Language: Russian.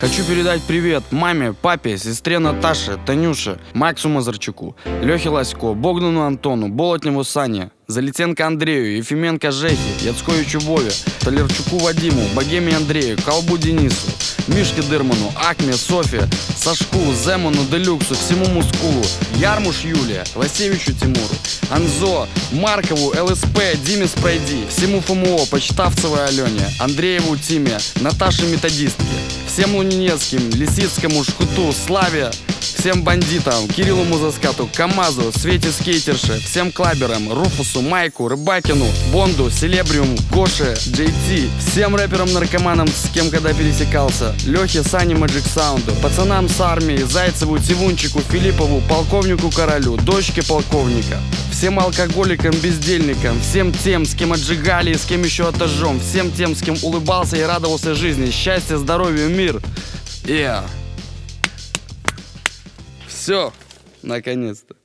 Хочу передать привет маме, папе, сестре Наташе, Танюше, Максу Мазарчуку, Лехе Ласько, Богдану Антону, Болотневу Сане, Залетенко Андрею, Ефименко Жехе, Яцковичу Вове, Толерчуку Вадиму, Богеме Андрею, Колбу Денису, Мишке Дырману, Акме, Софе, Сашку, Земану, Делюксу, всему Мускулу, Ярмуш Юлия, Лосевичу Тимуру, Анзо, Маркову, ЛСП, Диме Спрайди, всему ФМО, Почтавцевой Алене, Андрееву Тиме, Наташе Методистке, всем Лунинецким, Лисицкому, Шкуту, Славе, всем бандитам, Кириллу Музаскату, КамАЗу, Свете Скейтерше, всем клаберам, Руфусу, Майку, Рыбакину, Бонду, Селебриуму, Гоше, Джей Ти, всем рэперам-наркоманам, с кем когда пересекался, Лехе, Сане, Мэджик Саунду, пацанам с армии, Зайцеву, Тивунчику, Филиппову, полковнику Королю, дочке полковника, всем алкоголикам, бездельникам, всем тем, с кем отжигали и с кем еще отожжем, всем тем, с кем улыбался и радовался жизни, счастья, здоровья, мир. Все, наконец-то.